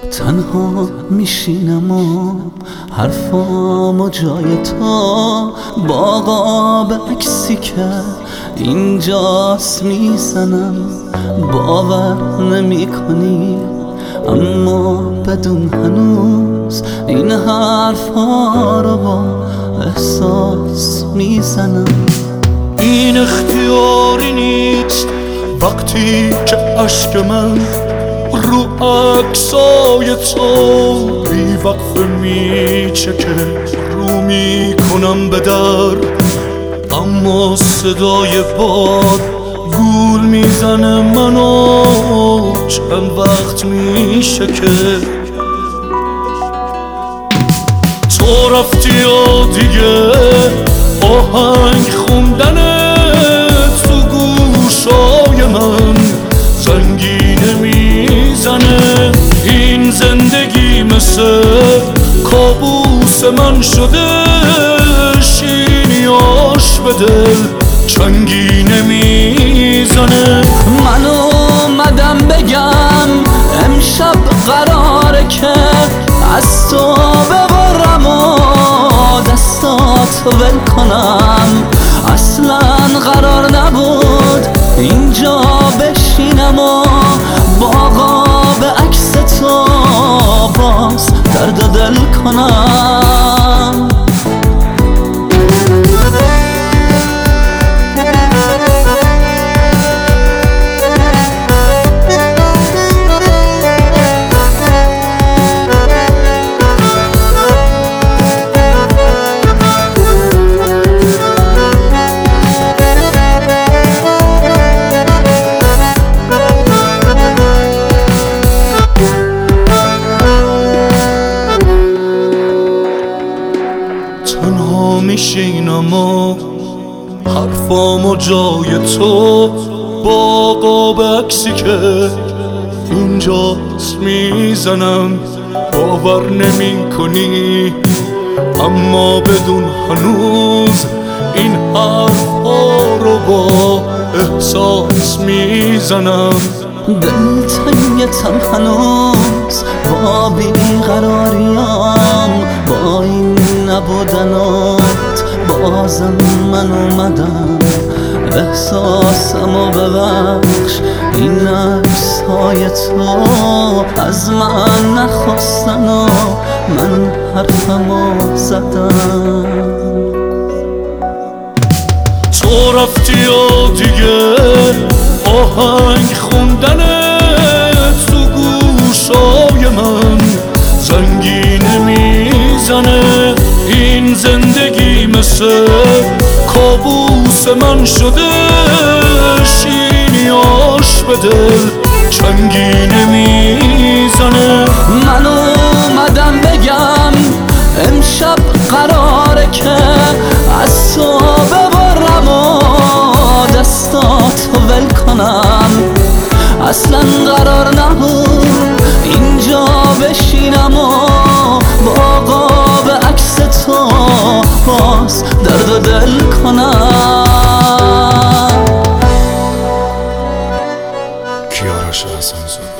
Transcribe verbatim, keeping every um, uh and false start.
تنها میشینم و حرفامو جای تو باقا به عکسی که اینجاست میزنم. باور نمی کنی اما بدون هنوز این حرفا رو با احساس میزنم. این اختیاری نیست وقتی که عشق من رو عکسای تو بی وقفه میچکه. رو میکنم به در اما صدای باد گول میزنه منو چند وقت میشه که تو رفتی و دیگه آهنگ خوندنت تو گوشای من زنگینه میزنه. این زندگی مثل کابوس من شده، شیرینیاش به دل چنگینه میزنه. من اومدم بگم امشب قراره که از تو ببرم و دستات ول کنم. اصلا قرار نبود اینجا بشینم و باقا به عکس تو باز درد و دل کنم. تنها میشینم و حرفامو جای تو باقا به عکسی که اینجاست میزنم. باور نمی کنی اما بدون هنوز این حرفا رو با احساس میزنم. دل تنگتم هنوز با بیقراریم، با این نبودنات بازم من اومدم. احساسمو ببخش این عکسهای تو از من نخواستن و من حرفمو زدم. تو رفتی و دیگه آهنگ خوندنت تو گوشای من زنگینه میزنه. این زندگی مثل کابوس من شده، شیرینیاش به دل چنگینه میزنه. من اومدم بگم امشب قراره که از تو ببرم و دستاتو ول کنم. اصلا قرار نبود اینجا بشینم و باقا به عکس تو باز درد و دل کنم. کیارش حسن زاده.